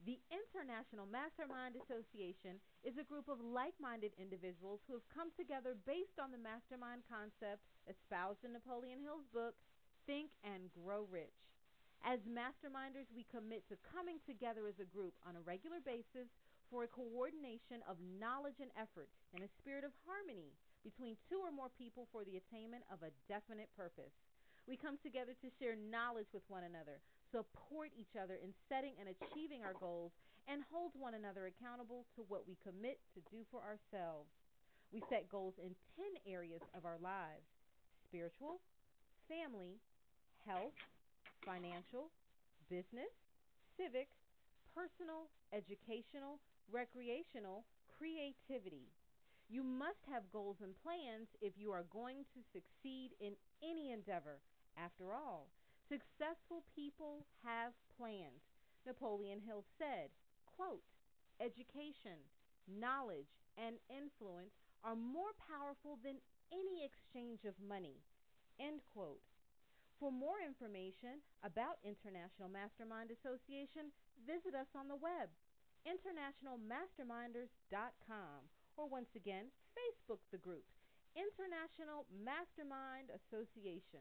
The International Mastermind Association is a group of like minded individuals who have come together based on the mastermind concept espoused in Napoleon Hill's book, Think and Grow Rich. As masterminders, we commit to coming together as a group on a regular basis for a coordination of knowledge and effort in a spirit of harmony between two or more people for the attainment of a definite purpose. We come together to share knowledge with one another, support each other in setting and achieving our goals, and hold one another accountable to what we commit to do for ourselves. We set goals in 10 areas of our lives: spiritual, family, health, financial, business, civic, personal, educational, recreational, creativity. You must have goals and plans if you are going to succeed in any endeavor. After all, successful people have plans. Napoleon Hill said, quote, education, knowledge, and influence are more powerful than any exchange of money. End quote. For more information about International Mastermind Association, visit us on the web, internationalmasterminders.com, or once again, Facebook the group, International Mastermind Association.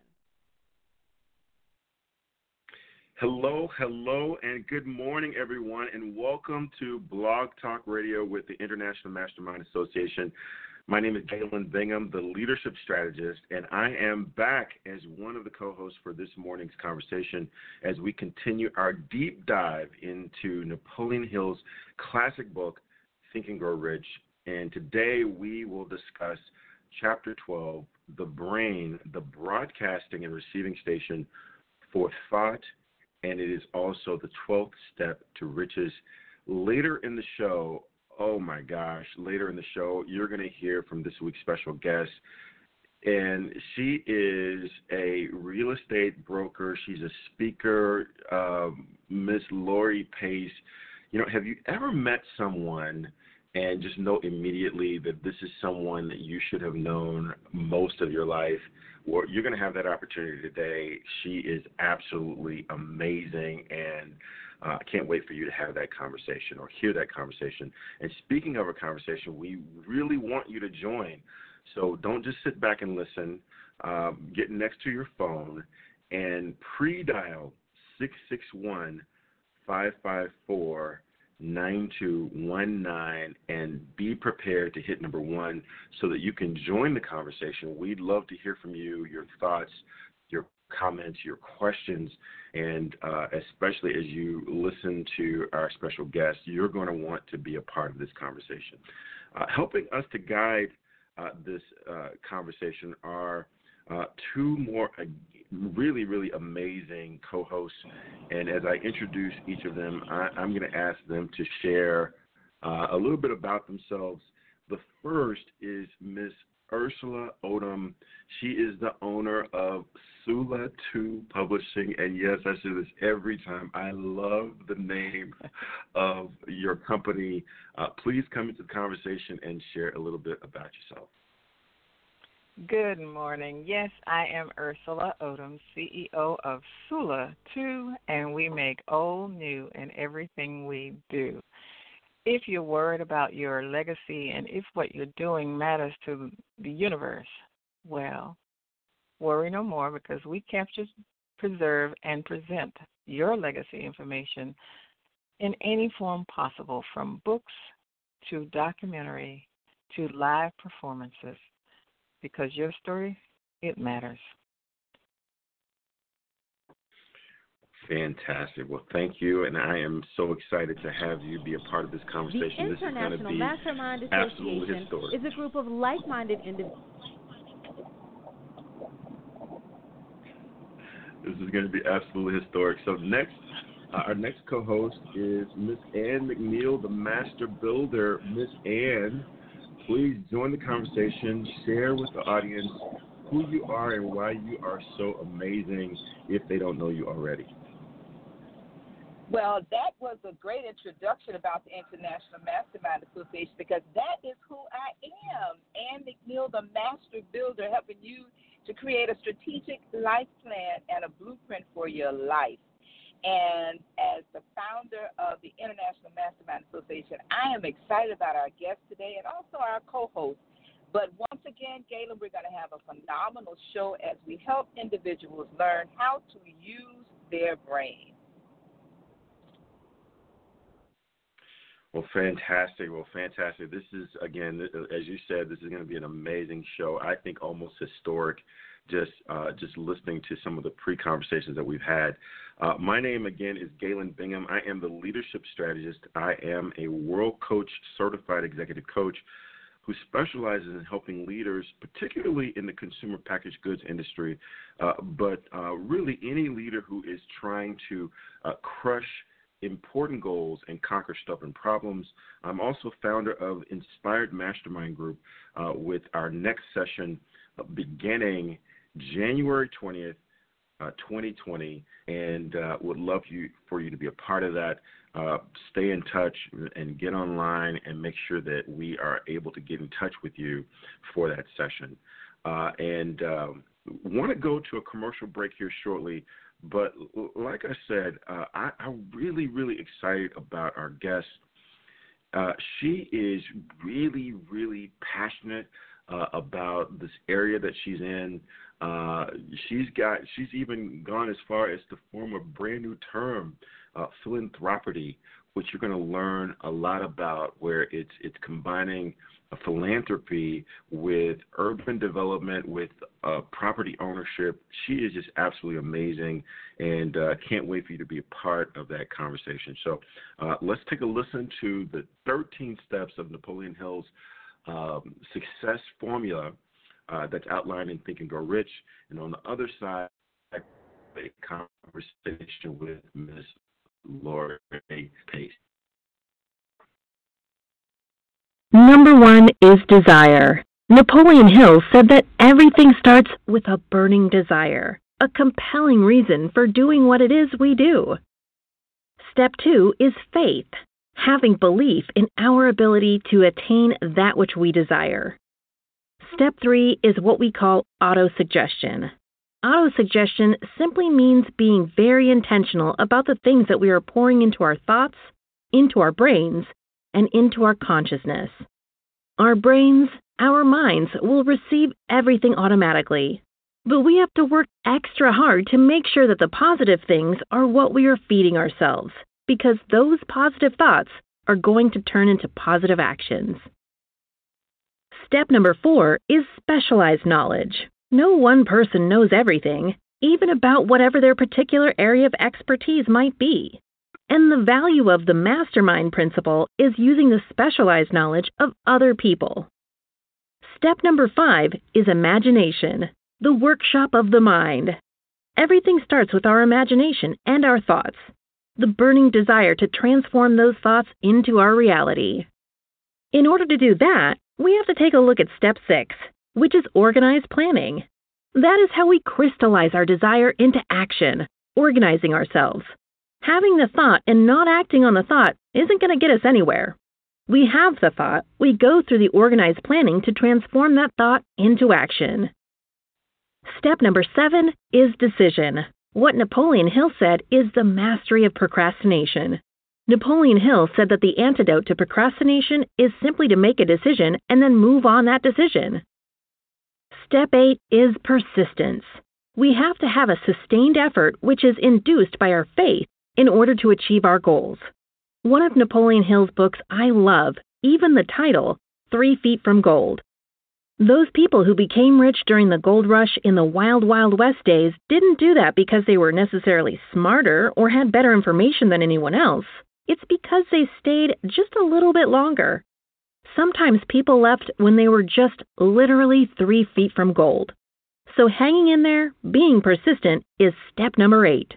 Hello, hello, and good morning, everyone, and welcome to Blog Talk Radio with the International Mastermind Association. My name is Galen Bingham, the leadership strategist, and I am back as one of the co-hosts for this morning's conversation as we continue our deep dive into Napoleon Hill's classic book, Think and Grow Rich. And today we will discuss Chapter 12, The Brain, the Broadcasting and Receiving Station for Thought, and it is also the 12th step to riches. Later in the show, oh my gosh, later in the show, you're going to hear from this week's special guest. And she is a real estate broker. She's a speaker, Miss Lori Pace. You know, have you ever met someone and just know immediately that this is someone that you should have known most of your life? Well, you're going to have that opportunity today. She is absolutely amazing, and I can't wait for you to have that conversation or hear that conversation. And speaking of a conversation, we really want you to join. So don't just sit back and listen. Get next to your phone and pre-dial 661-554-9219 and be prepared to hit number 1 so that you can join the conversation. We'd love to hear from you, your thoughts, your comments, your questions, and especially as you listen to our special guest, you're going to want to be a part of this conversation. Helping us to guide this conversation are two more really, really amazing co-hosts, and as I introduce each of them, I'm going to ask them to share a little bit about themselves. The first is Miss Ursula Odom. She is the owner of Sula 2 Publishing, and yes, I say this every time. I love the name of your company. Please come into the conversation and share a little bit about yourself. Good morning. Yes, I am Ursula Odom, CEO of Sula 2, and we make old new in everything we do. If you're worried about your legacy and if what you're doing matters to the universe, well, worry no more, because we capture, preserve, and present your legacy information in any form possible, from books to documentary to live performances, because your story, it matters. Fantastic. Well, thank you, and I am so excited to have you be a part of this conversation. The International Mastermind Association is a group of like-minded individuals. This is going to be absolutely historic. So next, our next co-host is Miss Ann McNeil, the Master Builder. Miss Ann, please join the conversation. Share with the audience who you are and why you are so amazing if they don't know you already. Well, that was a great introduction about the International Mastermind Association, because that is who I am, Ann McNeil, the Master Builder, helping you to create a strategic life plan and a blueprint for your life. And as the founder of the International Mastermind Association, I am excited about our guest today and also our co-host. But once again, Galen, we're going to have a phenomenal show as we help individuals learn how to use their brain. Well, fantastic. This is, again, as you said, this is going to be an amazing show. I think almost historic, just listening to some of the pre-conversations that we've had. My name, again, is Galen Bingham. I am the leadership strategist. I am a World Coach certified executive coach who specializes in helping leaders, particularly in the consumer packaged goods industry, but really any leader who is trying to crush important goals and conquer stubborn problems. I'm also founder of Inspired Mastermind Group with our next session beginning January 20th, 2020, and would love for you to be a part of that. Stay in touch and get online and make sure that we are able to get in touch with you for that session. And want to go to a commercial break here shortly, but like I said, I'm really, really excited about our guest. She is really, really passionate about this area that she's in. She's even gone as far as to form a brand new term, philanthropy, which you're going to learn a lot about, where it's combining philanthropy with urban development, with property ownership. She is just absolutely amazing, and can't wait for you to be a part of that conversation. So let's take a listen to the 13 steps of Napoleon Hill's success formula that's outlined in Think and Grow Rich. And on the other side, a conversation with Ms. Lori Pace. Number 1 is desire. Napoleon Hill said that everything starts with a burning desire, a compelling reason for doing what it is we do. Step 2 is faith, having belief in our ability to attain that which we desire. Step 3 is what we call autosuggestion. Autosuggestion simply means being very intentional about the things that we are pouring into our thoughts, into our brains, and into our consciousness. Our brains, our minds will receive everything automatically, but we have to work extra hard to make sure that the positive things are what we are feeding ourselves, because those positive thoughts are going to turn into positive actions. Step number 4 is specialized knowledge. No one person knows everything, even about whatever their particular area of expertise might be. And the value of the mastermind principle is using the specialized knowledge of other people. Step number 5 is imagination, the workshop of the mind. Everything starts with our imagination and our thoughts, the burning desire to transform those thoughts into our reality. In order to do that, we have to take a look at step 6, which is organized planning. That is how we crystallize our desire into action, organizing ourselves. Having the thought and not acting on the thought isn't going to get us anywhere. We have the thought, we go through the organized planning to transform that thought into action. Step number 7 is decision. What Napoleon Hill said is the mastery of procrastination. Napoleon Hill said that the antidote to procrastination is simply to make a decision and then move on that decision. Step 8 is persistence. We have to have a sustained effort which is induced by our faith in order to achieve our goals. One of Napoleon Hill's books I love, even the title, 3 Feet from Gold. Those people who became rich during the gold rush in the wild, wild west days didn't do that because they were necessarily smarter or had better information than anyone else. It's because they stayed just a little bit longer. Sometimes people left when they were just literally 3 feet from gold. So hanging in there, being persistent, is step number 8.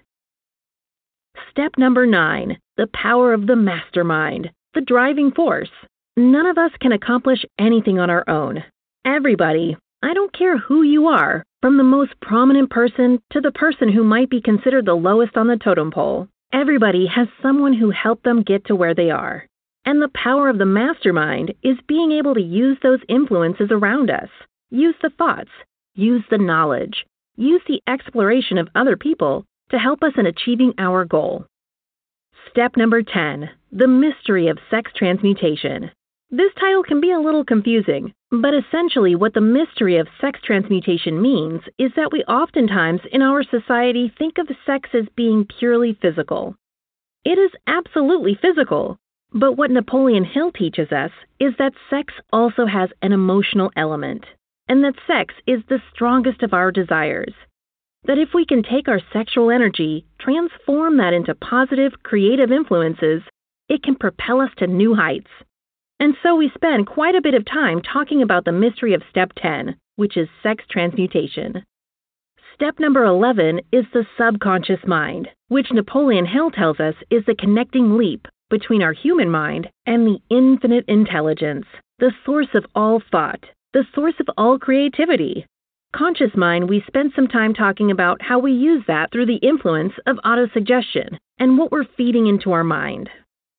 Step number 9, the power of the mastermind, the driving force. None of us can accomplish anything on our own. Everybody, I don't care who you are, from the most prominent person to the person who might be considered the lowest on the totem pole, everybody has someone who helped them get to where they are. And the power of the mastermind is being able to use those influences around us, use the thoughts, use the knowledge, use the exploration of other people to help us in achieving our goal. Step number 10, the mystery of sex transmutation. This title can be a little confusing, but essentially what the mystery of sex transmutation means is that we oftentimes in our society think of sex as being purely physical. It is absolutely physical, but what Napoleon Hill teaches us is that sex also has an emotional element, and that sex is the strongest of our desires. That if we can take our sexual energy, transform that into positive, creative influences, it can propel us to new heights. And so we spend quite a bit of time talking about the mystery of Step 10, which is sex transmutation. Step number 11 is the subconscious mind, which Napoleon Hill tells us is the connecting leap between our human mind and the infinite intelligence, the source of all thought, the source of all creativity. Conscious mind, we spent some time talking about how we use that through the influence of autosuggestion and what we're feeding into our mind.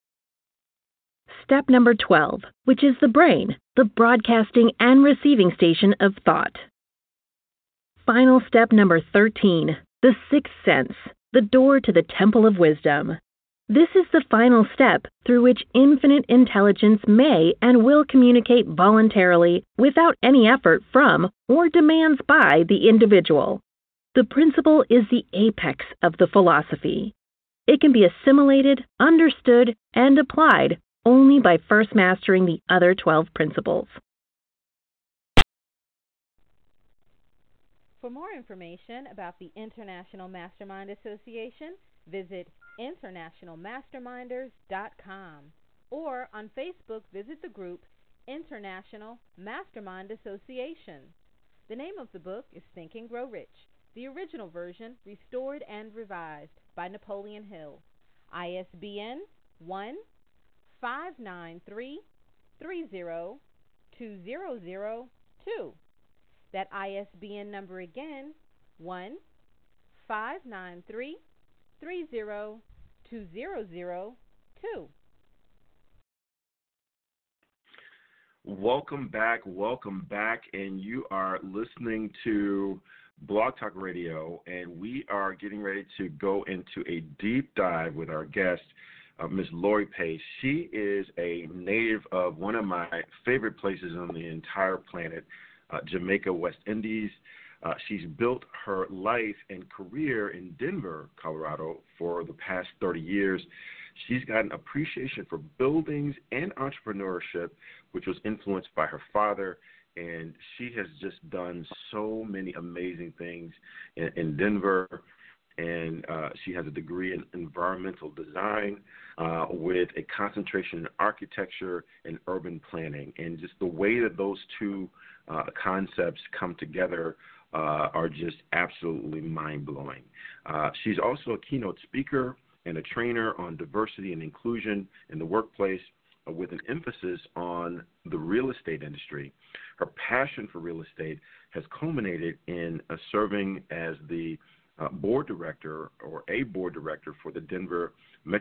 Step number 12, which is the brain, the broadcasting and receiving station of thought. Final step number 13, the sixth sense, the door to the temple of wisdom. This is the final step through which infinite intelligence may and will communicate voluntarily without any effort from or demands by the individual. The principle is the apex of the philosophy. It can be assimilated, understood, and applied only by first mastering the other 12 principles. For more information about the International Mastermind Association, visit internationalmasterminders.com, or on Facebook, visit the group International Mastermind Association. The name of the book is Think and Grow Rich, the original version restored and revised by Napoleon Hill. ISBN 1-593-30-2002. That ISBN number again, 1-593-30-2002. Welcome back, and you are listening to Blog Talk Radio, and we are getting ready to go into a deep dive with our guest, Ms. Lori Pace. She is a native of one of my favorite places on the entire planet, Jamaica, West Indies. She's built her life and career in Denver, Colorado for the past 30 years. She's got an appreciation for buildings and entrepreneurship, which was influenced by her father, and she has just done so many amazing things in Denver. And she has a degree in environmental design with a concentration in architecture and urban planning. And just the way that those two concepts come together are just absolutely mind-blowing. She's also a keynote speaker and a trainer on diversity and inclusion in the workplace with an emphasis on the real estate industry. Her passion for real estate has culminated in serving as the board director or a board director for the Denver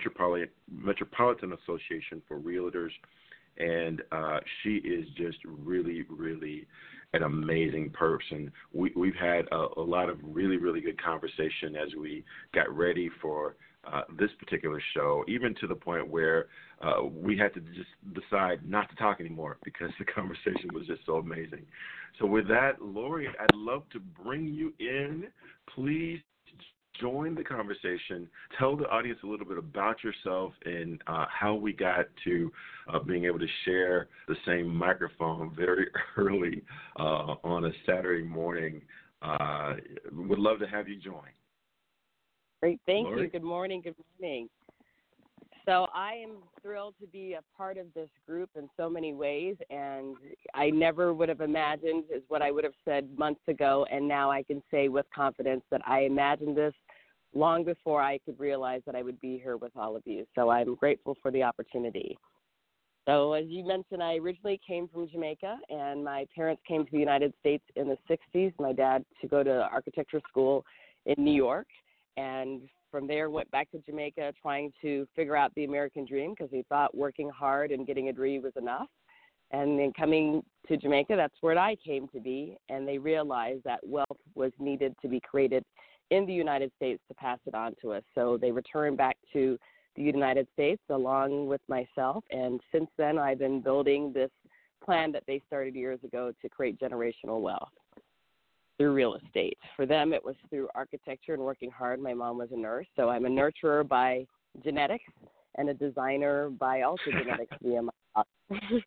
Metropolitan Association for Realtors. And she is just really, really an amazing person. We've had a lot of really, really good conversation as we got ready for this particular show, even to the point where we had to just decide not to talk anymore because the conversation was just so amazing. So with that, Lori, I'd love to bring you in. Please join the conversation. Tell the audience a little bit about yourself and how we got to being able to share the same microphone very early on a Saturday morning. Would love to have you join. Great. Thank Lori? you. Good morning. Good morning. So I am thrilled to be a part of this group in so many ways, and I never would have imagined is what I would have said months ago, and now I can say with confidence that I imagined this long before I could realize that I would be here with all of you. So I'm grateful for the opportunity. So as you mentioned, I originally came from Jamaica, and my parents came to the United States in the 60s. My dad to go to architecture school in New York, and from there went back to Jamaica trying to figure out the American dream because he thought working hard and getting a degree was enough. And then coming to Jamaica, that's where I came to be, and they realized that wealth was needed to be created in the United States to pass it on to us. So they returned back to the United States along with myself, and since then I've been building this plan that they started years ago to create generational wealth through real estate. For them, it was through architecture and working hard. My mom was a nurse, so I'm a nurturer by genetics and a designer by also genetics via my father.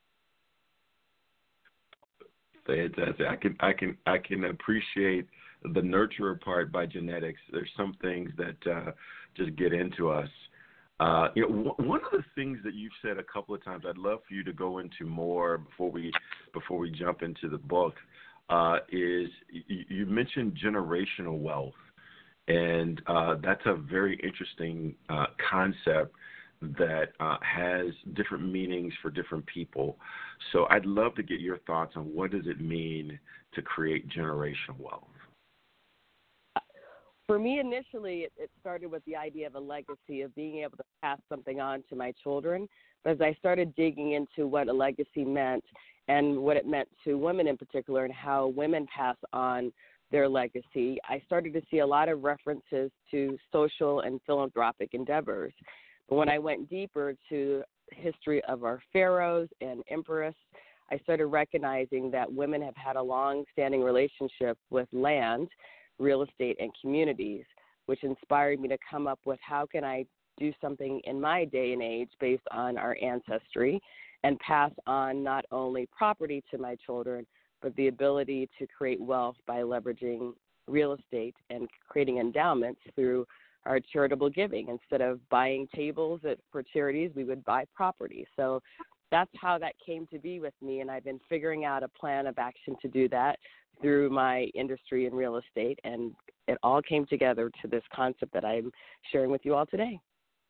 Fantastic. I can appreciate the nurturer part by genetics. There's some things that just get into us. One of the things that you've said a couple of times, I'd love for you to go into more before we jump into the book, is you mentioned generational wealth, and that's a very interesting concept that has different meanings for different people. So I'd love to get your thoughts on what does it mean to create generational wealth. For me, initially, it started with the idea of a legacy, of being able to pass something on to my children. But as I started digging into what a legacy meant and what it meant to women in particular and how women pass on their legacy, I started to see a lot of references to social and philanthropic endeavors. But when I went deeper to the history of our pharaohs and empress, I started recognizing that women have had a long-standing relationship with land, real estate, and communities, which inspired me to come up with how can I do something in my day and age based on our ancestry and pass on not only property to my children, but the ability to create wealth by leveraging real estate and creating endowments through our charitable giving. Instead of buying tables for charities, we would buy property. So that's how that came to be with me, and I've been figuring out a plan of action to do that through my industry in real estate, and it all came together to this concept that I'm sharing with you all today.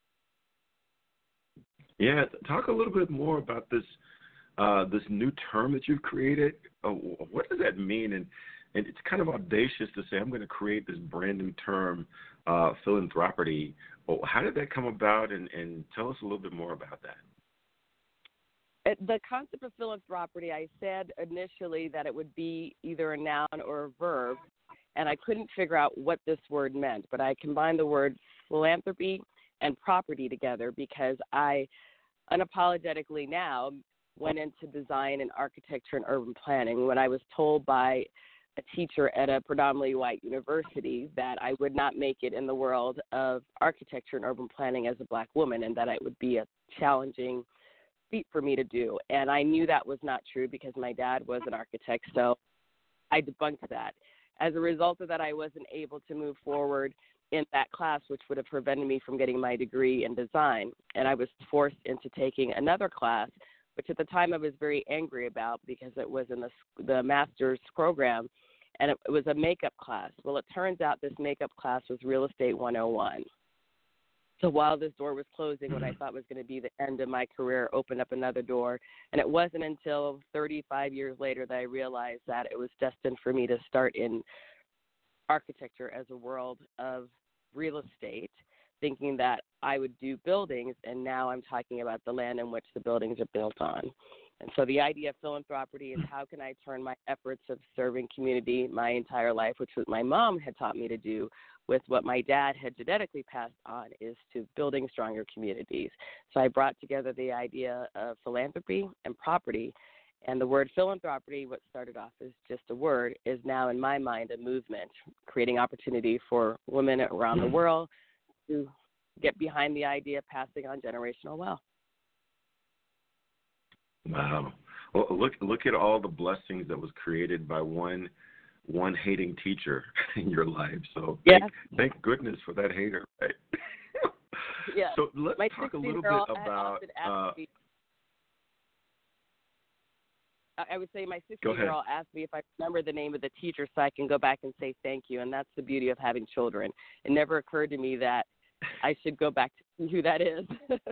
Yeah, talk a little bit more about this this new term that you've created. What does that mean? And it's kind of audacious to say I'm going to create this brand new term, philanthropy. Well, how did that come about? And tell us a little bit more about that. The concept of philanthropy, I said initially that it would be either a noun or a verb, and I couldn't figure out what this word meant, but I combined the word philanthropy and property together because I unapologetically now went into design and architecture and urban planning when I was told by a teacher at a predominantly white university that I would not make it in the world of architecture and urban planning as a black woman, and that it would be a challenging feat for me to do. And I knew that was not true because my dad was an architect, so I debunked that. As a result of that, I wasn't able to move forward in that class, which would have prevented me from getting my degree in design. And I was forced into taking another class, which at the time I was very angry about because it was in the master's program, and it was a makeup class. Well, it turns out this makeup class was Real Estate 101. So while this door was closing, what I thought was going to be the end of my career opened up another door. And it wasn't until 35 years later that I realized that it was destined for me to start in architecture as a world of real estate, thinking that I would do buildings, and now I'm talking about the land in which the buildings are built on. And so the idea of philanthropy is how can I turn my efforts of serving community my entire life, which what my mom had taught me to do, with what my dad had genetically passed on, is to building stronger communities. So I brought together the idea of philanthropy and property, and the word philanthropy, what started off as just a word, is now in my mind a movement, creating opportunity for women around the world to get behind the idea of passing on generational wealth. Wow. Well, look at all the blessings that was created by one hating teacher in your life. So thank goodness for that hater, right? Yeah. So let's talk a little bit about. I would say my 16-year-old asked me if I remember the name of the teacher so I can go back and say thank you, and that's the beauty of having children. It never occurred to me that I should go back to see who that is.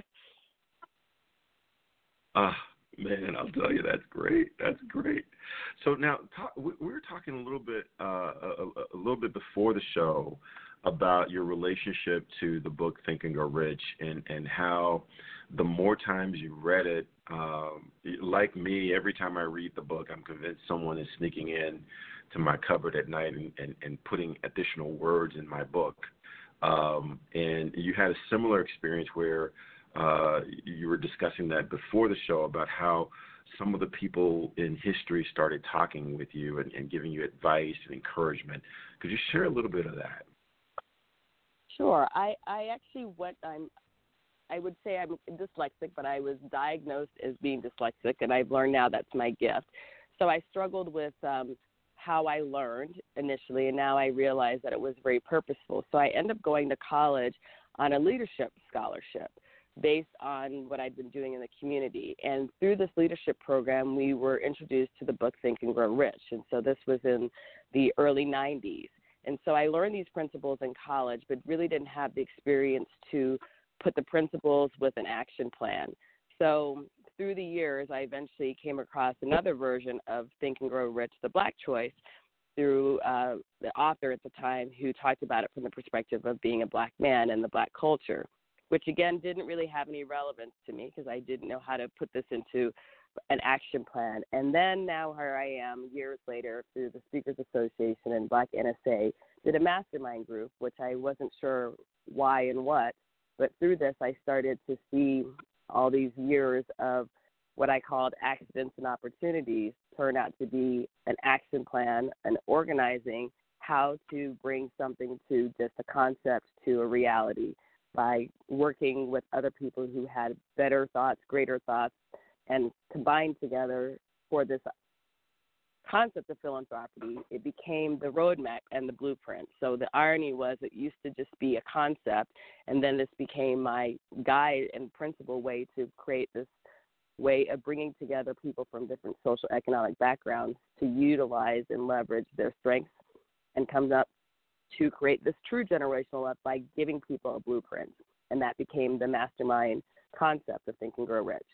Man, I'll tell you, that's great. That's great. So now we were talking a little bit before the show about your relationship to the book Think and Grow Rich, and how the more times you read it, like me, every time I read the book, I'm convinced someone is sneaking in to my cupboard at night and putting additional words in my book. And you had a similar experience where you were discussing that before the show about how some of the people in history started talking with you and giving you advice and encouragement. Could you share a little bit of that? Sure. I actually I would say I'm dyslexic, but I was diagnosed as being dyslexic, and I've learned now that's my gift. So I struggled with how I learned initially, and now I realize that it was very purposeful. So I ended up going to college on a leadership scholarship based on what I'd been doing in the community. And through this leadership program, we were introduced to the book Think and Grow Rich. And so this was in the early 90s. And so I learned these principles in college, but really didn't have the experience to put the principles with an action plan. So through the years, I eventually came across another version of Think and Grow Rich, The Black Choice, through the author at the time who talked about it from the perspective of being a black man and the black culture, which, again, didn't really have any relevance to me because I didn't know how to put this into an action plan. And then now here I am years later through the Speakers Association and Black NSA, did a mastermind group, which I wasn't sure why and what. But through this, I started to see all these years of what I called accidents and opportunities turn out to be an action plan, an organizing how to bring something to just a concept to a reality by working with other people who had better thoughts, greater thoughts, and combined together for this concept of philanthropy. It became the roadmap and the blueprint. So the irony was it used to just be a concept, and then this became my guide and principal way to create this way of bringing together people from different social economic backgrounds to utilize and leverage their strengths and come up to create this true generational wealth by giving people a blueprint. And that became the mastermind concept of Think and Grow Rich.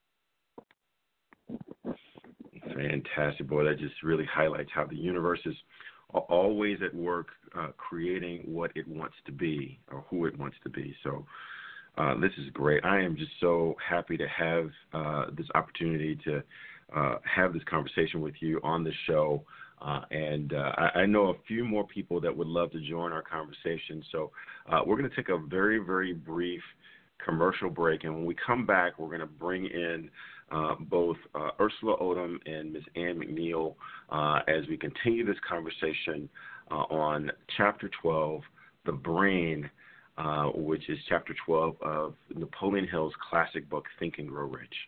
Fantastic, boy. That just really highlights how the universe is always at work creating what it wants to be or who it wants to be. So this is great. I am just so happy to have this opportunity to have this conversation with you on the show. And I know a few more people that would love to join our conversation. So we're going to take a very, very brief commercial break. And when we come back, we're going to bring in both Ursula Odom and Ms. Ann McNeil as we continue this conversation on Chapter 12, The Brain, which is Chapter 12 of Napoleon Hill's classic book, Think and Grow Rich.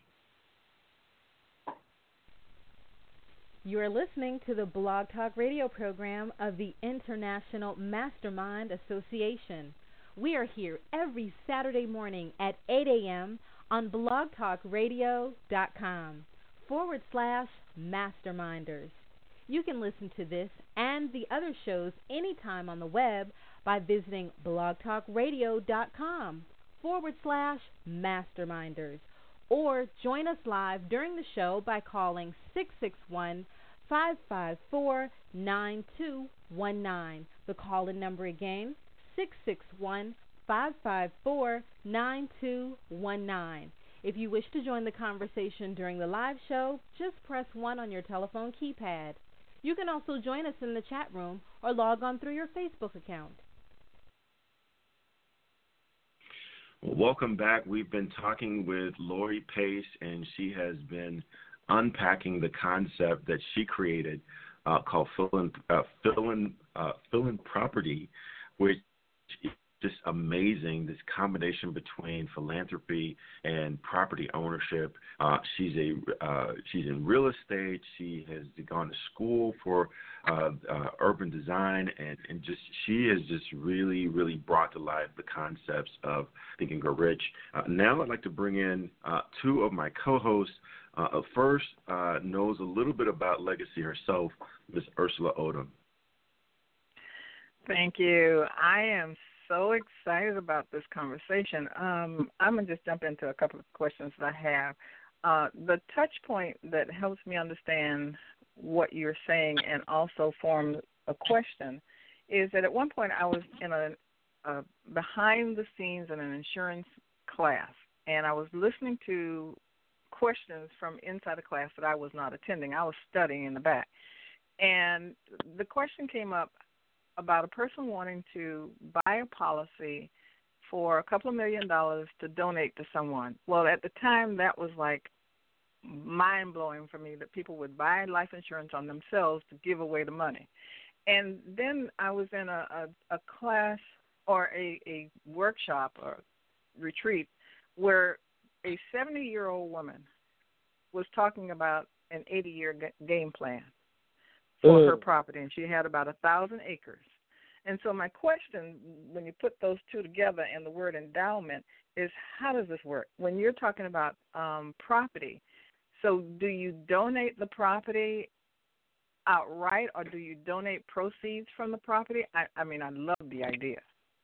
You are listening to the Blog Talk Radio program of the International Mastermind Association. We are here every Saturday morning at 8 a.m. on blogtalkradio.com/masterminders. You can listen to this and the other shows anytime on the web by visiting blogtalkradio.com/masterminders, or join us live during the show by calling 661-554-9219. The call-in number again, 661-554-9219. If you wish to join the conversation during the live show, just press 1 on your telephone keypad. You can also join us in the chat room or log on through your Facebook account. Welcome back. We've been talking with Lori Pace, and she has been unpacking the concept that she created called philanthropy, which is just amazing, this combination between philanthropy and property ownership. She's in real estate. She has gone to school for urban design, and she has just really, really brought to life the concepts of Think and Grow Rich. Now I'd like to bring in two of my co-hosts. First, knows a little bit about legacy herself, Ms. Ursula Odom. Thank you. I am so excited about this conversation. I'm going to just jump into a couple of questions that I have. The touch point that helps me understand what you're saying and also form a question is that at one point I was in a behind the scenes in an insurance class, and I was listening to questions from inside the class that I was not attending. I was studying in the back. And the question came up about a person wanting to buy a policy for a couple of $1 million to donate to someone. Well, at the time, that was like mind-blowing for me that people would buy life insurance on themselves to give away the money. And then I was in a class or a workshop or retreat where a 70-year-old woman was talking about an 80-year game plan for her property, and she had about 1,000 acres. And so my question, when you put those two together and the word endowment, is how does this work? When you're talking about property, so do you donate the property outright, or do you donate proceeds from the property? I mean, I love the idea.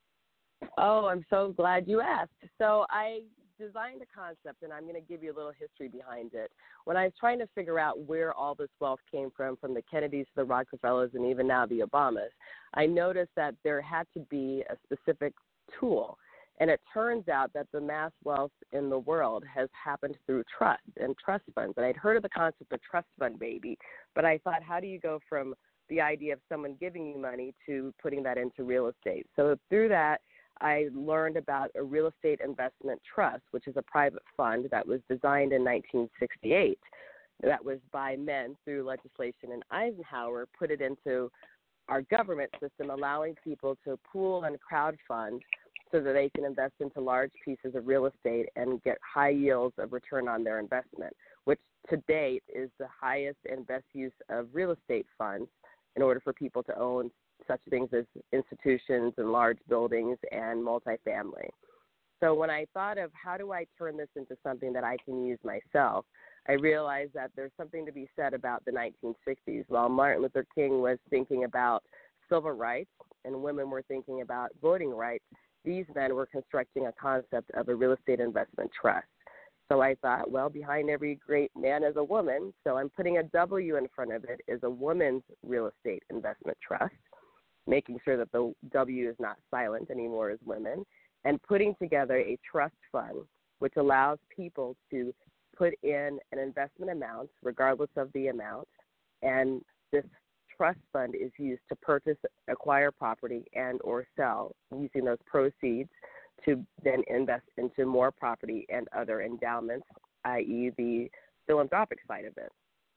Oh, I'm so glad you asked. So I designed a concept, and I'm going to give you a little history behind it. When I was trying to figure out where all this wealth came from the Kennedys to the Rockefellers and even now the Obamas, I noticed that there had to be a specific tool. And it turns out that the mass wealth in the world has happened through trust and trust funds. And I'd heard of the concept of trust fund baby, but I thought, how do you go from the idea of someone giving you money to putting that into real estate? So through that, I learned about a real estate investment trust, which is a private fund that was designed in 1968. That was by men through legislation, and Eisenhower put it into our government system, allowing people to pool and crowdfund so that they can invest into large pieces of real estate and get high yields of return on their investment, which to date is the highest and best use of real estate funds in order for people to own such things as institutions and large buildings and multifamily. So when I thought of how do I turn this into something that I can use myself, I realized that there's something to be said about the 1960s. While Martin Luther King was thinking about civil rights and women were thinking about voting rights, these men were constructing a concept of a real estate investment trust. So I thought, well, behind every great man is a woman, so I'm putting a W in front of it as a woman's real estate investment trust, making sure that the W is not silent anymore as women, and putting together a trust fund which allows people to put in an investment amount regardless of the amount, and this trust fund is used to purchase, acquire property, and or sell, using those proceeds to then invest into more property and other endowments, i.e. the philanthropic side of it.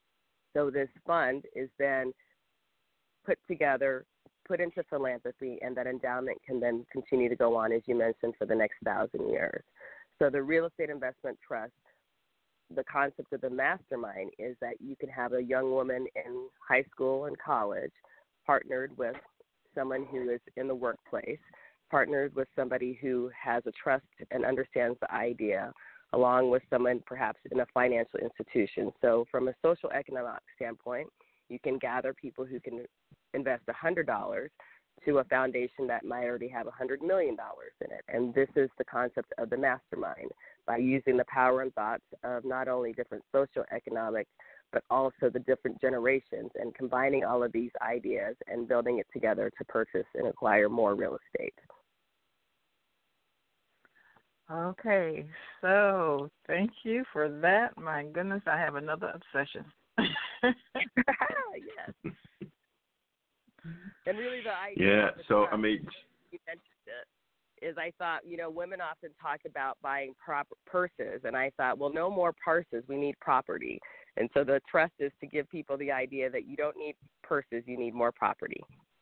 So this fund is then put together, put into philanthropy, and that endowment can then continue to go on, as you mentioned, for the next 1,000 years. So the real estate investment trust, the concept of the mastermind is that you can have a young woman in high school and college partnered with someone who is in the workplace, partnered with somebody who has a trust and understands the idea, along with someone perhaps in a financial institution. So from a social economic standpoint, you can gather people who can invest $100 to a foundation that might already have $100 million in it. And this is the concept of the mastermind, by using the power and thoughts of not only different socioeconomic, but also the different generations, and combining all of these ideas and building it together to purchase and acquire more real estate. Okay, so thank you for that. My goodness, I have another obsession. Yes. And really the idea. Yeah, so I mean, you mentioned it, is I thought, women often talk about buying purses, and I thought, well, no more purses, we need property. And so the trust is to give people the idea that you don't need purses, you need more property.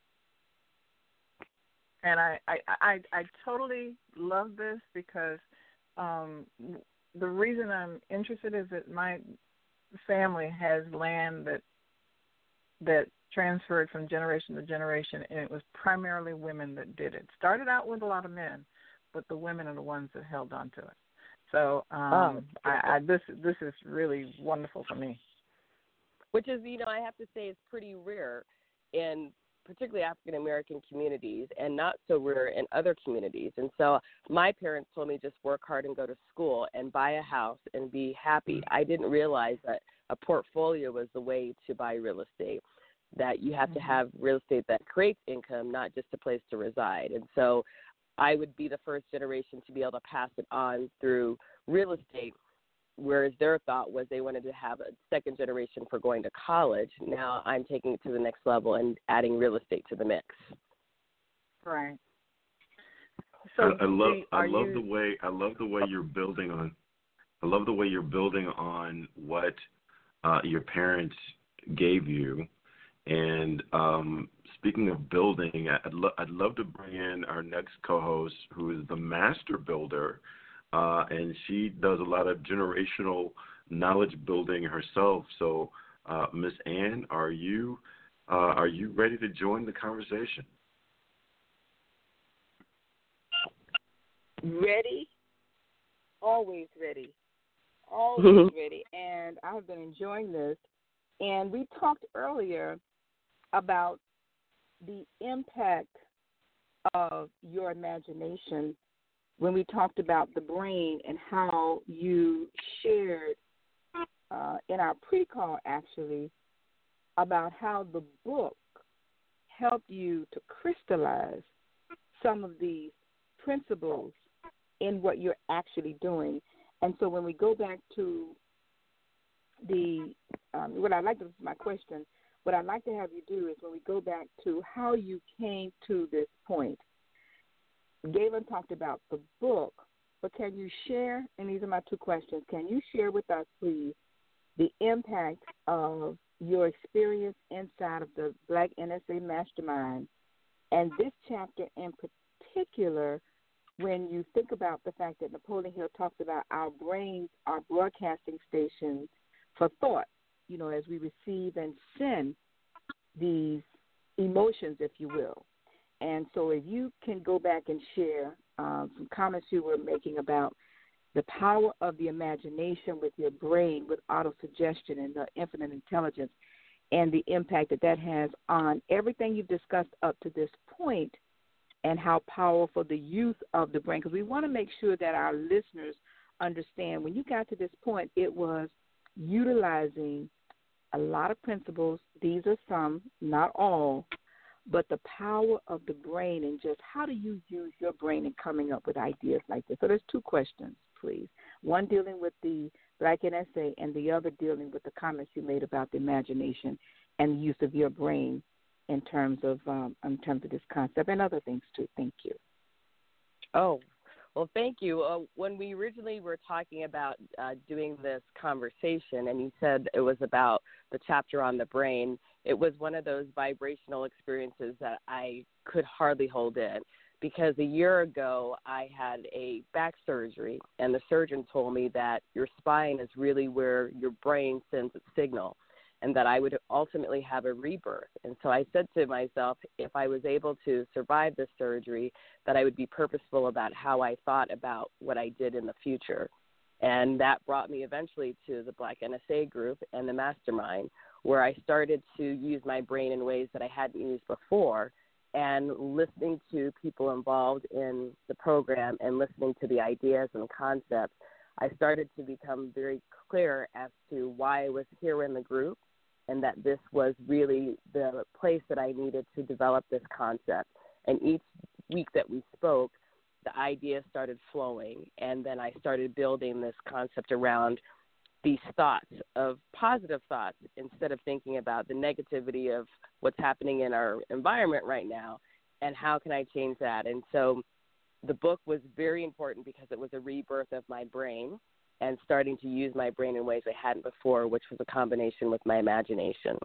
And I totally love this because the reason I'm interested is that my family has land that transferred from generation to generation, and it was primarily women that did it. Started out with a lot of men, but the women are the ones that held on to it. So this is really wonderful for me. Which is, I have to say, it's pretty rare in particularly African American communities, and not so rare in other communities. And so my parents told me just work hard and go to school and buy a house and be happy. I didn't realize that a portfolio was the way to buy real estate, that you have to have real estate that creates income, not just a place to reside. And so I would be the first generation to be able to pass it on through real estate whereas their thought was they wanted to have a second generation for going to college. Now I'm taking it to the next level and adding real estate to the mix. Right. So I love the way you're building on. I love the way you're building on what your parents gave you. And speaking of building, I'd love to bring in our next co-host, who is the master builder, and she does a lot of generational knowledge building herself. So, Miss Ann, are you ready to join the conversation? Ready, always ready, always ready. And I have been enjoying this. And we talked earlier about the impact of your imagination when we talked about the brain and how you shared in our pre-call, actually, about how the book helped you to crystallize some of these principles in what you're actually doing. And so when we go back to what I'd like to have you do is when we go back to how you came to this point. Galen talked about the book, but can you share, and these are my two questions, can you share with us, please, the impact of your experience inside of the Black NSA Mastermind, and this chapter in particular, when you think about the fact that Napoleon Hill talks about our brains are broadcasting stations for thought, as we receive and send these emotions, if you will. And so if you can go back and share some comments you were making about the power of the imagination with your brain, with autosuggestion and the infinite intelligence, and the impact that has on everything you've discussed up to this point, and how powerful the use of the brain, because we want to make sure that our listeners understand when you got to this point, it was utilizing a lot of principles. These are some, not all, but the power of the brain and just how do you use your brain in coming up with ideas like this. So there's two questions, please. One dealing with the Black NSA and the other dealing with the comments you made about the imagination and the use of your brain in terms of this concept and other things too. Thank you. Oh, well, thank you. When we originally were talking about doing this conversation, and you said it was about the chapter on the brain, it was one of those vibrational experiences that I could hardly hold in, because a year ago I had a back surgery, and the surgeon told me that your spine is really where your brain sends its signal, and that I would ultimately have a rebirth. And so I said to myself, if I was able to survive this surgery, that I would be purposeful about how I thought about what I did in the future. And that brought me eventually to the Black NSA group and the Mastermind, where I started to use my brain in ways that I hadn't used before. And listening to people involved in the program and listening to the ideas and concepts, I started to become very clear as to why I was here in the group, and that this was really the place that I needed to develop this concept. And each week that we spoke, the ideas started flowing, and then I started building this concept around these thoughts of positive thoughts instead of thinking about the negativity of what's happening in our environment right now, and how can I change that. And so the book was very important because it was a rebirth of my brain and starting to use my brain in ways I hadn't before, which was a combination with my imagination.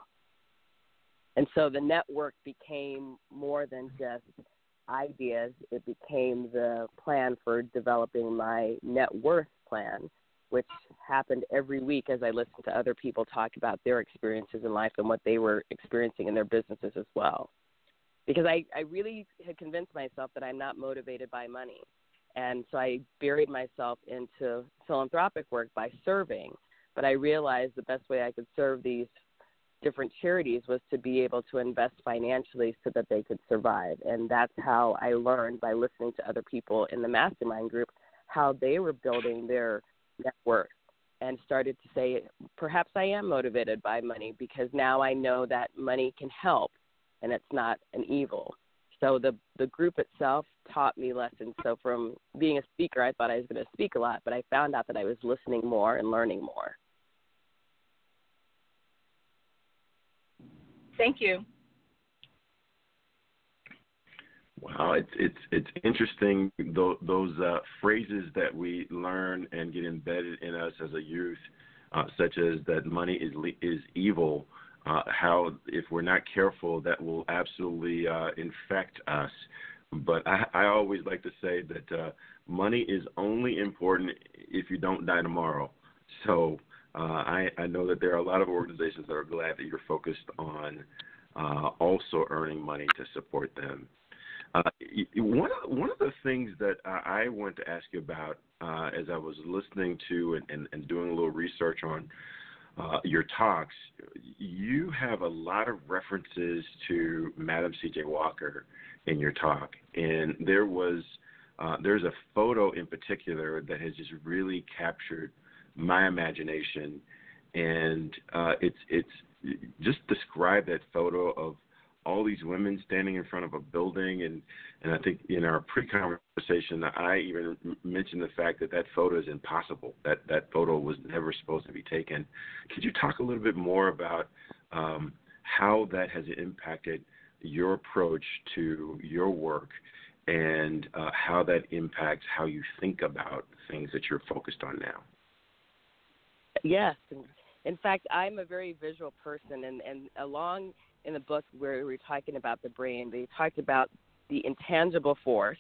And so the network became more than just ideas. It became the plan for developing my net worth plan, which happened every week as I listened to other people talk about their experiences in life and what they were experiencing in their businesses as well. Because I really had convinced myself that I'm not motivated by money. And so I buried myself into philanthropic work by serving. But I realized the best way I could serve these different charities was to be able to invest financially so that they could survive. And that's how I learned, by listening to other people in the Mastermind group, how they were building their net worth, and started to say, perhaps I am motivated by money, because now I know that money can help and it's not an evil. So the group itself taught me lessons. So from being a speaker, I thought I was going to speak a lot, but I found out that I was listening more and learning more. Thank you. Wow, it's interesting those phrases that we learn and get embedded in us as a youth, such as that money is evil. How if we're not careful, that will absolutely infect us. But I always like to say that money is only important if you don't die tomorrow. So I know that there are a lot of organizations that are glad that you're focused on also earning money to support them. One of the things that I want to ask you about as I was listening to and doing a little research on your talks, you have a lot of references to Madam C.J. Walker in your talk, and there's a photo in particular that has just really captured my imagination, and it's just describe that photo of all these women standing in front of a building, and I think in our pre-conversation I even mentioned the fact that photo is impossible. That photo was never supposed to be taken. Could you talk a little bit more about how that has impacted your approach to your work and how that impacts how you think about things that you're focused on now? Yes. In fact, I'm a very visual person, and along in the book where we were talking about the brain, they talked about the intangible force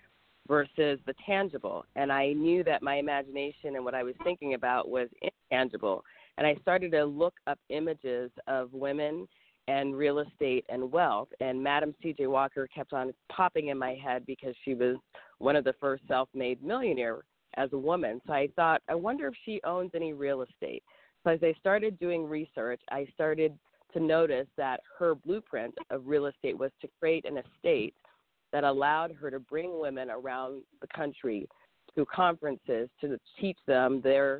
versus the tangible. And I knew that my imagination and what I was thinking about was intangible. And I started to look up images of women and real estate and wealth. And Madam C.J. Walker kept on popping in my head because she was one of the first self-made millionaire as a woman. So I thought, I wonder if she owns any real estate. So as I started doing research, I started to notice that her blueprint of real estate was to create an estate that allowed her to bring women around the country to conferences to teach them their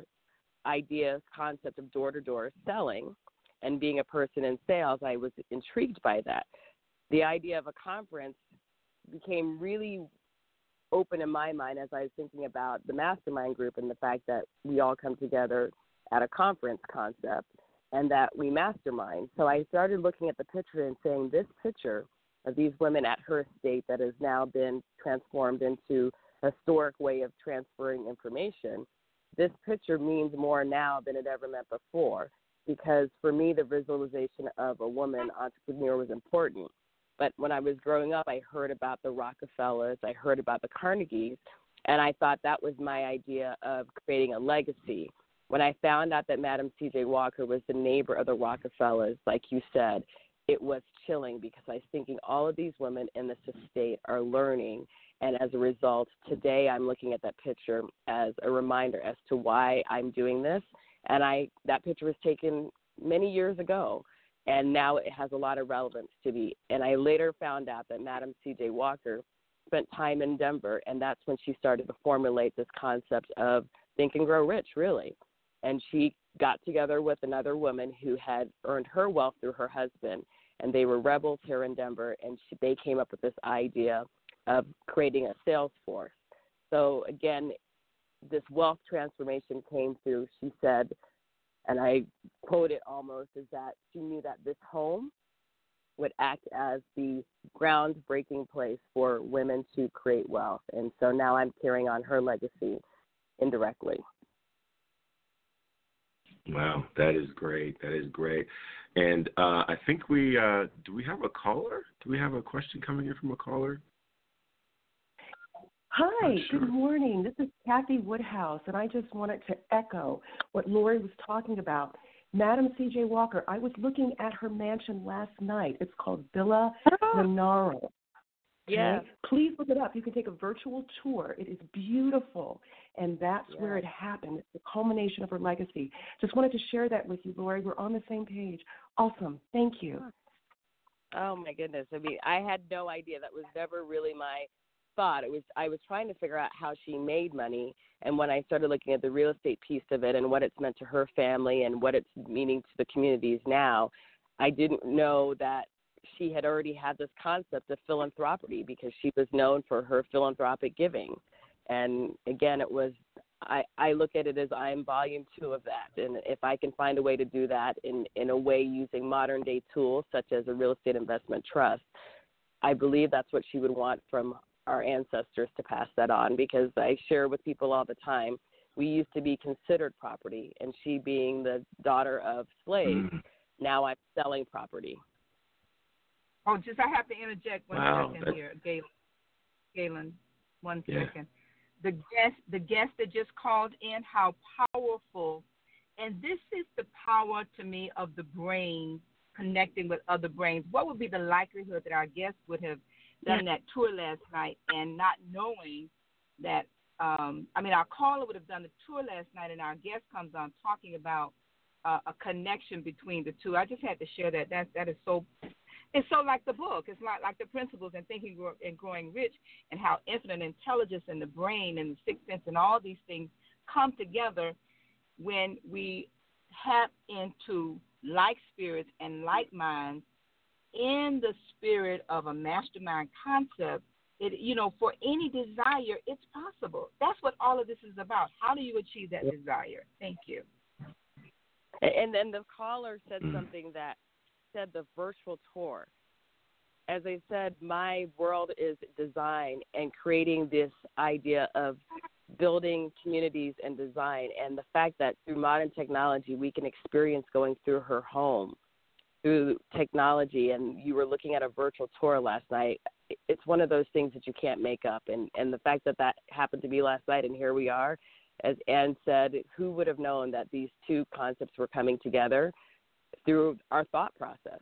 idea, concept of door-to-door selling. And being a person in sales, I was intrigued by that. The idea of a conference became really open in my mind as I was thinking about the mastermind group and the fact that we all come together at a conference concept and that we mastermind. So I started looking at the picture and saying, this picture of these women at her estate that has now been transformed into a historic way of transferring information, this picture means more now than it ever meant before, because for me, the visualization of a woman entrepreneur was important. But when I was growing up, I heard about the Rockefellers, I heard about the Carnegies, and I thought that was my idea of creating a legacy. When I found out that Madam C.J. Walker was the neighbor of the Rockefellers, like you said, it was chilling because I was thinking all of these women in this estate are learning. And as a result, today I'm looking at that picture as a reminder as to why I'm doing this. And that picture was taken many years ago, and now it has a lot of relevance to me. And I later found out that Madam C.J. Walker spent time in Denver, and that's when she started to formulate this concept of Think and Grow Rich, really. And she got together with another woman who had earned her wealth through her husband, and they were rebels here in Denver, and they came up with this idea of creating a sales force. So, again, this wealth transformation came through, she said, and I quote it almost, is that she knew that this home would act as the groundbreaking place for women to create wealth. And so now I'm carrying on her legacy indirectly. Wow, that is great. That is great. And I think do we have a caller? Do we have a question coming in from a caller? Hi, good morning. This is Kathy Woodhouse, and I just wanted to echo what Lori was talking about. Madam C.J. Walker, I was looking at her mansion last night. It's called Villa Monaro. Yeah. Okay? Please look it up. You can take a virtual tour. It is beautiful, and that's where it happened. It's the culmination of her legacy. Just wanted to share that with you, Lori. We're on the same page. Awesome. Thank you. Oh, my goodness. I mean, I had no idea. That was never really my thought. I was trying to figure out how she made money, and when I started looking at the real estate piece of it and what it's meant to her family and what it's meaning to the communities now, I didn't know that she had already had this concept of philanthropy because she was known for her philanthropic giving. And again, it was, I look at it as I'm volume 2 of that. And if I can find a way to do that in a way using modern day tools such as a real estate investment trust, I believe that's what she would want from our ancestors to pass that on, because I share with people all the time, we used to be considered property, and she being the daughter of slaves, now I'm selling property. Oh, just I have to interject one second here, Galen. 1 second. The guest that just called in, how powerful, and this is the power to me of the brain connecting with other brains. What would be the likelihood that our guest would have done that tour last night and not knowing that, our caller would have done the tour last night and our guest comes on talking about a connection between the two. I just had to share that. That is so, it's so like the book. It's like the principles in Thinking and Growing Rich, and how infinite intelligence in the brain and the sixth sense and all these things come together when we tap into like spirits and like minds in the spirit of a mastermind concept. For any desire, it's possible. That's what all of this is about. How do you achieve that desire? Thank you. And then the caller said something that said the virtual tour. As I said, my world is design and creating this idea of building communities and design, and the fact that through modern technology we can experience going through her home through technology, and you were looking at a virtual tour last night. It's one of those things that you can't make up, and the fact that happened to be last night, and here we are. As Ann said, who would have known that these two concepts were coming together through our thought process?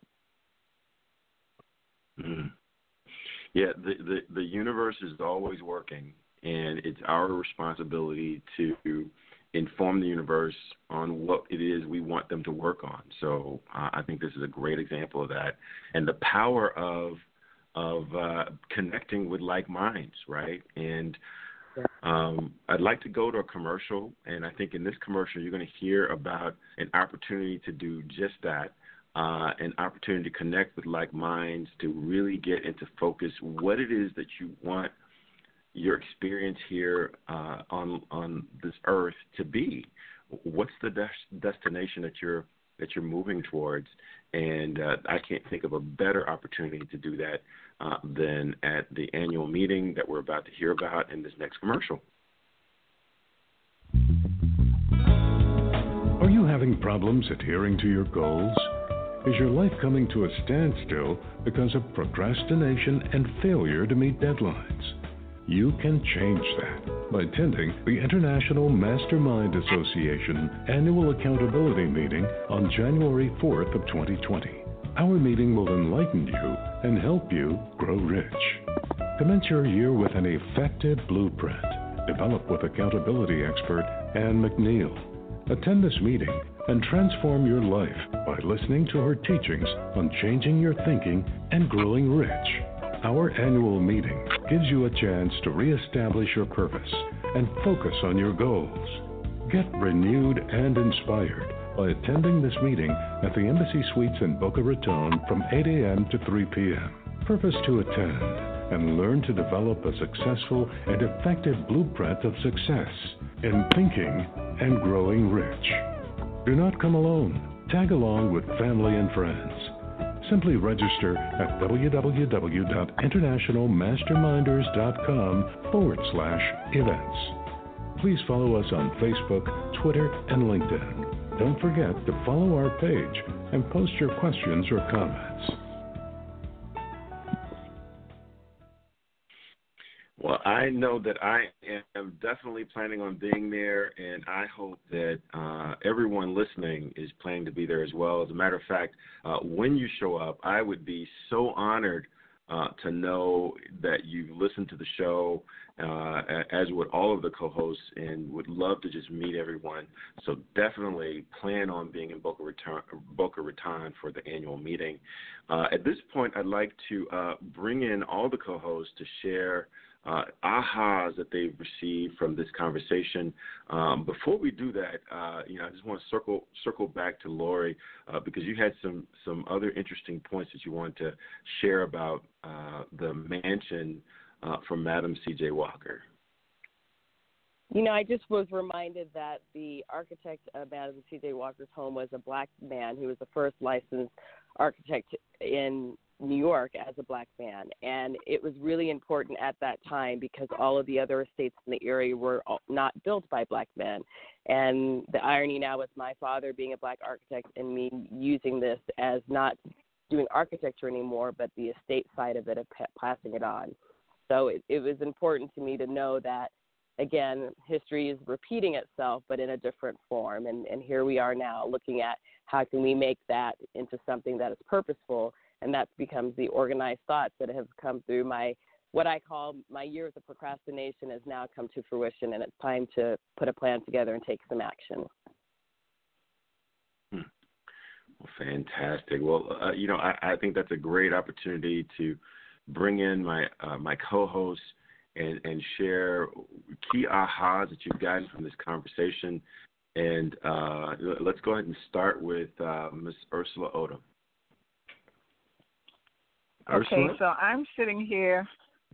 Yeah, the universe is always working, and it's our responsibility to inform the universe on what it is we want them to work on. So I think this is a great example of that, and the power of connecting with like minds, right? And I'd like to go to a commercial, and I think in this commercial you're going to hear about an opportunity to do just that, an opportunity to connect with like minds, to really get into focus what it is that you want your experience here on this earth to be. What's the destination that you're moving towards? And I can't think of a better opportunity to do that than at the annual meeting that we're about to hear about in this next commercial. Are you having problems adhering to your goals? Is your life coming to a standstill because of procrastination and failure to meet deadlines? You can change that by attending the International Mastermind Association Annual Accountability Meeting on January 4th of 2020. Our meeting will enlighten you and help you grow rich. Commence your year with an effective blueprint developed with accountability expert Ann McNeil. Attend this meeting and transform your life by listening to her teachings on changing your thinking and growing rich. Our annual meeting gives you a chance to reestablish your purpose and focus on your goals. Get renewed and inspired by attending this meeting at the Embassy Suites in Boca Raton from 8 a.m. to 3 p.m. Purpose to attend and learn to develop a successful and effective blueprint of success in thinking and growing rich. Do not come alone. Tag along with family and friends. Simply register at www.internationalmasterminders.com/events. Please follow us on Facebook, Twitter, and LinkedIn. Don't forget to follow our page and post your questions or comments. Well, I know that I am definitely planning on being there, and I hope that everyone listening is planning to be there as well. As a matter of fact, when you show up, I would be so honored to know that you've listened to the show, as would all of the co-hosts, and would love to just meet everyone. So definitely plan on being in Boca Raton for the annual meeting. At this point, I'd like to bring in all the co-hosts to share ahas that they've received from this conversation. Before we do that, I just want to circle back to Lori because you had some other interesting points that you wanted to share about the mansion from Madam C.J. Walker. I just was reminded that the architect of Madam C.J. Walker's home was a black man. He was the first licensed architect in New York as a black man. And it was really important at that time because all of the other estates in the area were not built by black men. And the irony now is my father being a black architect and me using this as not doing architecture anymore, but the estate side of it, of passing it on. So it was important to me to know that, again, history is repeating itself, but in a different form. And here we are now looking at how can we make that into something that is purposeful, and that becomes the organized thoughts that have come through what I call my years of procrastination has now come to fruition, and it's time to put a plan together and take some action. Well, fantastic. Well, I think that's a great opportunity to bring in my co-hosts and share key ahas that you've gotten from this conversation. And let's go ahead and start with Ms. Ursula Odom. Okay, Ursula? so I'm sitting here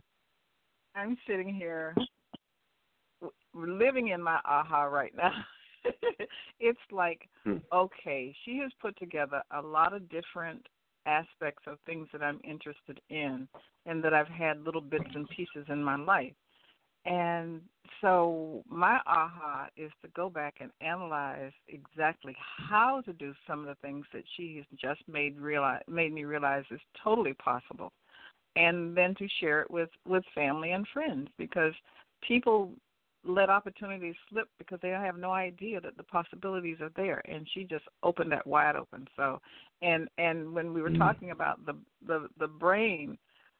living in my aha right now. It's like, okay, she has put together a lot of different aspects of things that I'm interested in and that I've had little bits and pieces in my life. And so my aha is to go back and analyze exactly how to do some of the things that she has just made me realize is totally possible, and then to share it with family and friends, because people let opportunities slip because they have no idea that the possibilities are there, and she just opened that wide open. So, and when we were talking about the brain,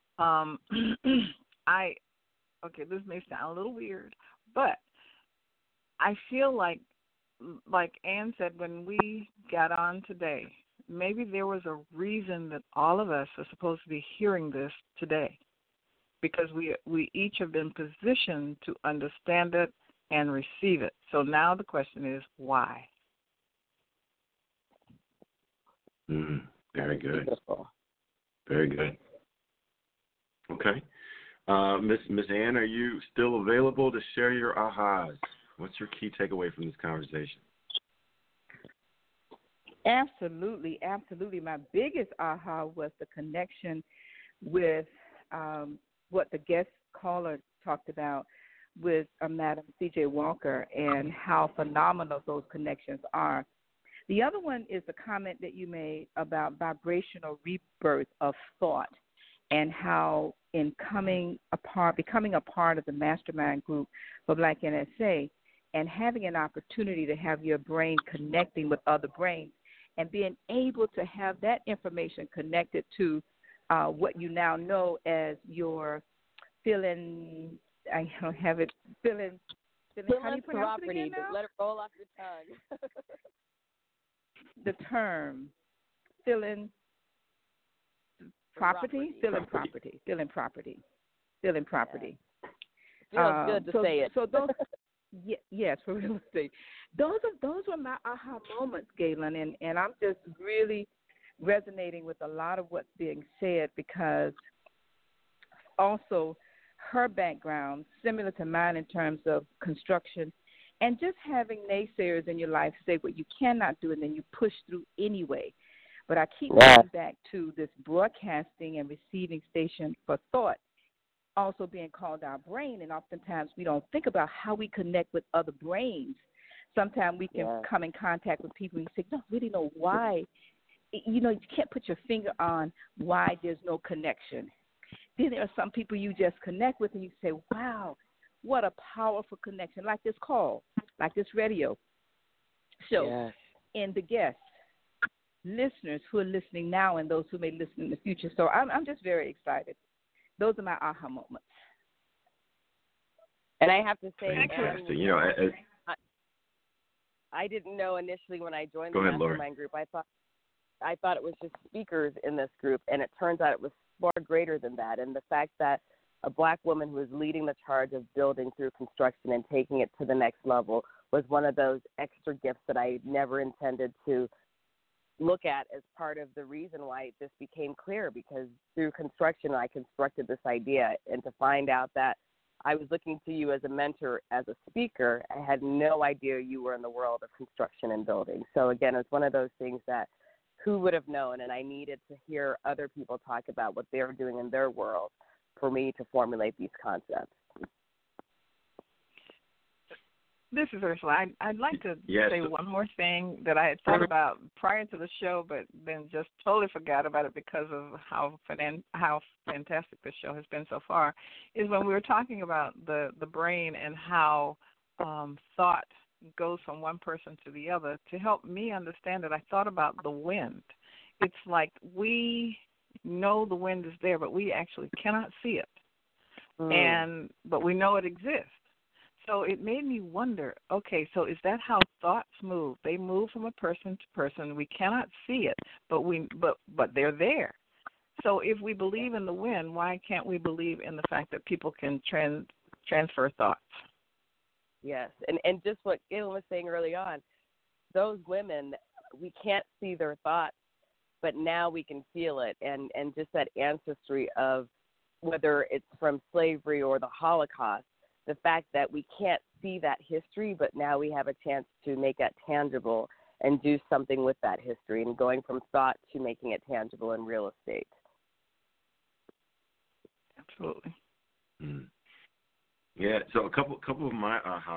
okay, this may sound a little weird, but I feel like Ann said when we got on today, maybe there was a reason that all of us are supposed to be hearing this today, because we each have been positioned to understand it and receive it. So now the question is, why? Very good. Very good. Okay. Miss Ann, are you still available to share your ahas? What's your key takeaway from this conversation? Absolutely. My biggest aha was the connection with what the guest caller talked about with Madam C.J. Walker and how phenomenal those connections are. The other one is the comment that you made about vibrational rebirth of thought, and how in becoming a part of the mastermind group for Black NSA and having an opportunity to have your brain connecting with other brains and being able to have that information connected to what you now know as your feeling, I don't have it, feeling how do you pronounce it again now? Let it roll off your tongue. The term, feeling property. Feeling property. Feels good to say it. So those, yes, for real estate. Those were my aha moments, Galen, and I'm just really resonating with a lot of what's being said, because also her background, similar to mine in terms of construction, and just having naysayers in your life say what you cannot do, and then you push through anyway. But I keep going back to this broadcasting and receiving station for thought also being called our brain, and oftentimes we don't think about how we connect with other brains. Sometimes we can come in contact with people and say, don't really know why. You can't put your finger on why there's no connection. Then there are some people you just connect with and you say, wow, what a powerful connection, like this call, like this radio. So, and the guests, listeners who are listening now and those who may listen in the future. So I'm just very excited. Those are my aha moments. And I have to say, fantastic. I didn't know initially when I joined the mastermind group. I thought it was just speakers in this group, and it turns out it was far greater than that. And the fact that a black woman who was leading the charge of building through construction and taking it to the next level was one of those extra gifts that I never intended to look at as part of the reason why this became clear, because through construction I constructed this idea, and to find out that I was looking to you as a mentor, as a speaker, I had no idea you were in the world of construction and building. So again, it's one of those things that who would have known, and I needed to hear other people talk about what they're doing in their world for me to formulate these concepts. This is Ursula. I'd like to Yes. say one more thing that I had thought about prior to the show, but then just totally forgot about it because of how fantastic the show has been so far, is when we were talking about the brain and how thought goes from one person to the other. To help me understand it, I thought about the wind. It's like we know the wind is there, but we actually cannot see it, but we know it exists. So it made me wonder, okay, so is that how thoughts move? They move from a person to person. We cannot see it, but they're there. So if we believe in the wind, why can't we believe in the fact that people can transfer thoughts? Yes, and just what Galen was saying early on, those women, we can't see their thoughts, but now we can feel it, and just that ancestry of whether it's from slavery or the Holocaust, the fact that we can't see that history, but now we have a chance to make that tangible and do something with that history, and going from thought to making it tangible in real estate. Absolutely. Yeah, so a couple of my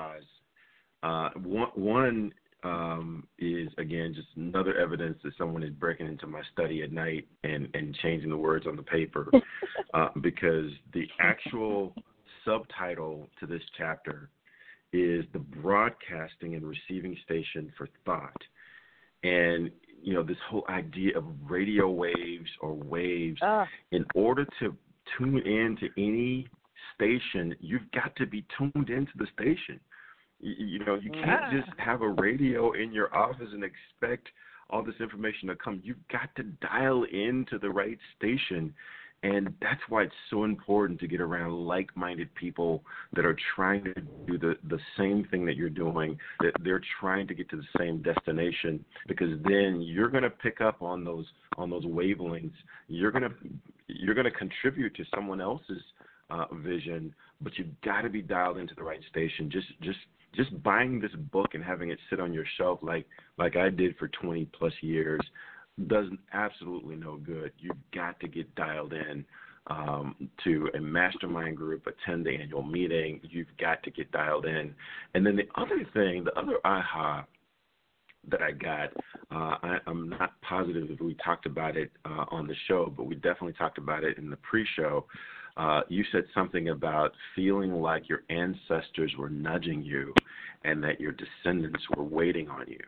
ahas. One is, again, just another evidence that someone is breaking into my study at night and changing the words on the paper, because the actual subtitle to this chapter is The Broadcasting and Receiving Station for Thought. And, this whole idea of radio waves or waves, in order to tune in to any station, you've got to be tuned into the station. You can't just have a radio in your office and expect all this information to come. You've got to dial into the right station. And that's why it's so important to get around like-minded people that are trying to do the same thing that you're doing, that they're trying to get to the same destination, because then you're going to pick up on those wavelengths. You're going to contribute to someone else's vision, but you've got to be dialed into the right station. Just buying this book and having it sit on your shelf like I did for 20 plus years does absolutely no good. You've got to get dialed in to a mastermind group, attend the annual meeting. You've got to get dialed in. And then the other aha that I got, I'm not positive if we talked about it on the show, but we definitely talked about it in the pre-show. You said something about feeling like your ancestors were nudging you and that your descendants were waiting on you.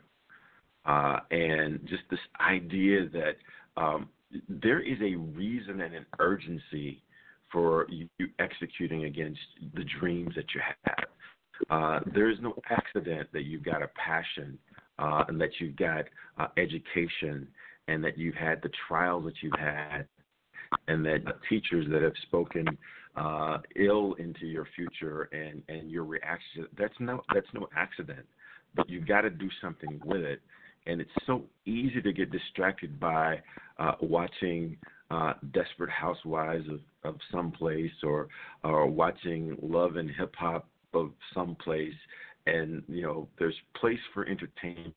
And just this idea that there is a reason and an urgency for you executing against the dreams that you have. There is no accident that you've got a passion and that you've got education and that you've had the trials that you've had and that teachers that have spoken ill into your future and your reaction. That's no accident, but you've got to do something with it. And it's so easy to get distracted by watching Desperate Housewives of someplace or watching Love and Hip Hop of someplace. And, there's place for entertainment.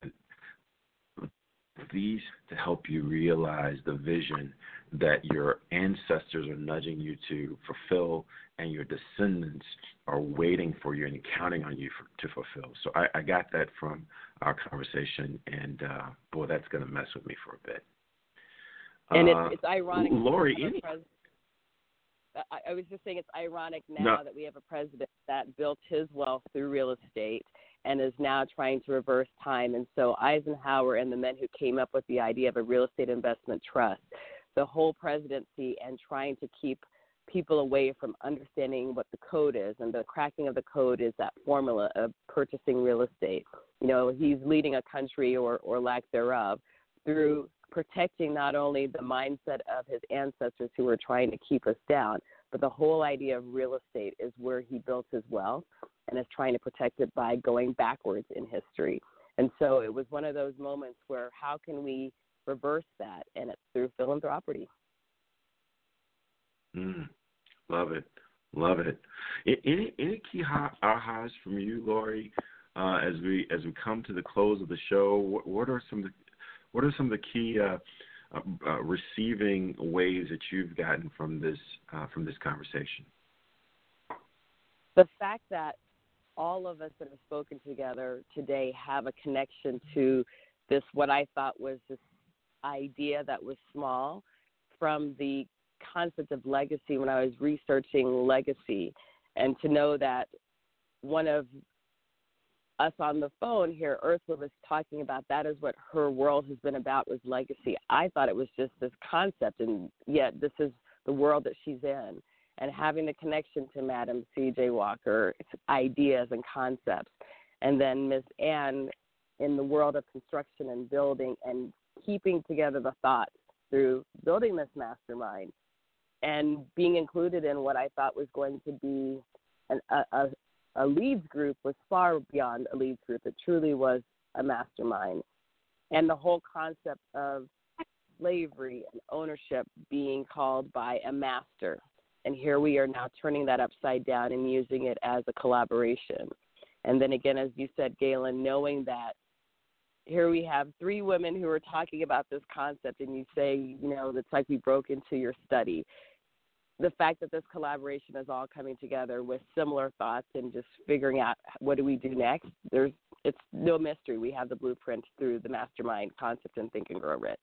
These to help you realize the vision that your ancestors are nudging you to fulfill and your descendants are waiting for you and counting on you to fulfill. So I got that from our conversation, and, boy, that's going to mess with me for a bit. And it's ironic. Lori, I was just saying it's ironic now that we have a president that built his wealth through real estate and is now trying to reverse time. And so Eisenhower and the men who came up with the idea of a real estate investment trust, the whole presidency and trying to keep people away from understanding what the code is, and the cracking of the code is that formula of purchasing real estate. He's leading a country or lack thereof through protecting not only the mindset of his ancestors who were trying to keep us down, but the whole idea of real estate is where he built his wealth and is trying to protect it by going backwards in history. And so it was one of those moments where how can we reverse that? And it's through philanthropy. Love it. Love it. Any key ahas from you, Lori, as we come to the close of the show? What are some of the key receiving ways that you've gotten from this conversation? The fact that all of us that have spoken together today have a connection to this, what I thought was this idea that was small, from the concept of legacy when I was researching legacy, and to know that one of us on the phone here, Ursula, was talking about that is what her world has been about, was legacy. I thought it was just this concept, and yet this is the world that she's in. And having the connection to Madam C.J. Walker's ideas and concepts. And then Ms. Ann in the world of construction and building and keeping together the thoughts through building this mastermind and being included in what I thought was going to be a leads group was far beyond a leads group. It truly was a mastermind. And the whole concept of slavery and ownership being called by a master. And here we are now turning that upside down and using it as a collaboration. And then again, as you said, Galen, knowing that here we have three women who are talking about this concept, and you say, it's like we broke into your study. The fact that this collaboration is all coming together with similar thoughts and just figuring out what do we do next, it's no mystery. We have the blueprint through the mastermind concept in Think and Grow Rich.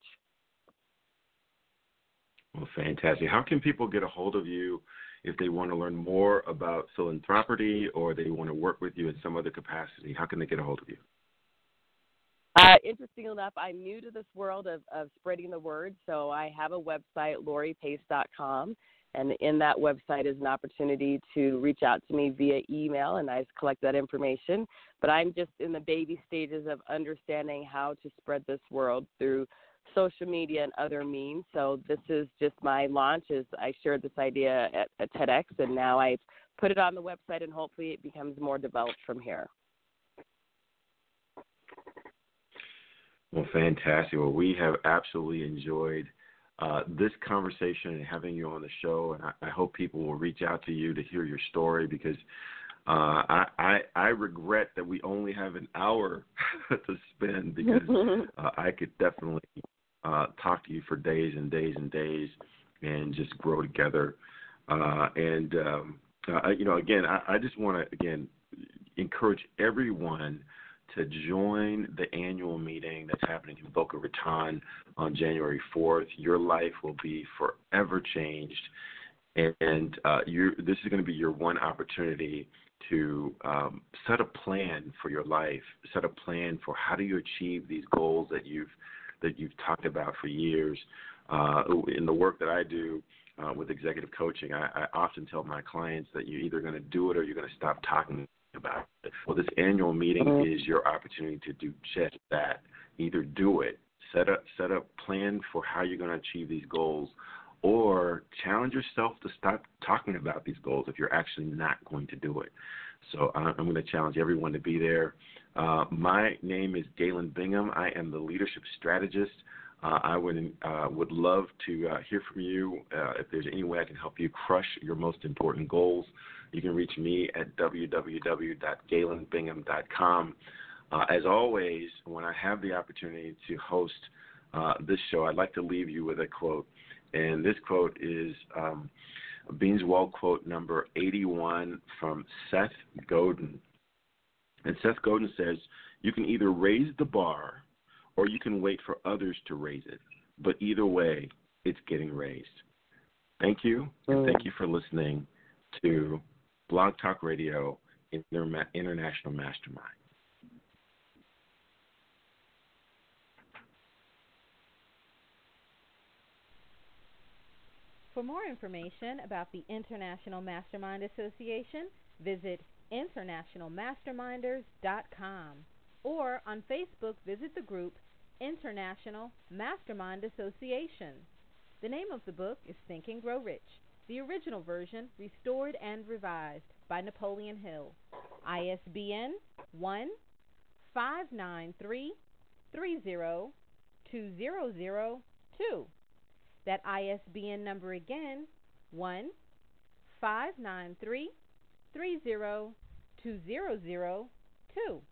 Well, fantastic. How can people get a hold of you if they want to learn more about philanthropy or they want to work with you in some other capacity? How can they get a hold of you? Interesting enough, I'm new to this world of spreading the word, so I have a website, loripace.com, and in that website is an opportunity to reach out to me via email, and I collect that information. But I'm just in the baby stages of understanding how to spread this world through social media and other means. So this is just my launch. As I shared this idea at TEDx, and now I put it on the website, and hopefully it becomes more developed from here. Well, fantastic. Well, we have absolutely enjoyed this conversation and having you on the show, and I hope people will reach out to you to hear your story, because I regret that we only have an hour to spend, because I could definitely talk to you for days and days and days and just grow together. Again, I just want to, encourage everyone to join the annual meeting that's happening in Boca Raton on January 4th. Your life will be forever changed, and this is going to be your one opportunity to set a plan for your life, set a plan for how do you achieve these goals that you've talked about for years. In the work that I do with executive coaching, I often tell my clients that you're either going to do it or you're going to stop talking about it. Well, this annual meeting is your opportunity to do just that. Either do it, set a plan for how you're going to achieve these goals, or challenge yourself to stop talking about these goals if you're actually not going to do it. So I'm going to challenge everyone to be there. My name is Galen Bingham. I am the leadership strategist. I would love to hear from you. If there's any way I can help you crush your most important goals, you can reach me at www.galenbingham.com. As always, when I have the opportunity to host this show, I'd like to leave you with a quote. And this quote is Beans Wall quote number 81 from Seth Godin. And Seth Godin says, "You can either raise the bar or you can wait for others to raise it. But either way, it's getting raised." Thank you, and thank you for listening to Blog Talk Radio International Mastermind. For more information about the International Mastermind Association, visit internationalmasterminders.com, or on Facebook, visit the group International Mastermind Association. The name of the book is Think and Grow Rich, the original version restored and revised by Napoleon Hill. ISBN 1-593-30-2002. That ISBN number again, 1-593-30-2002.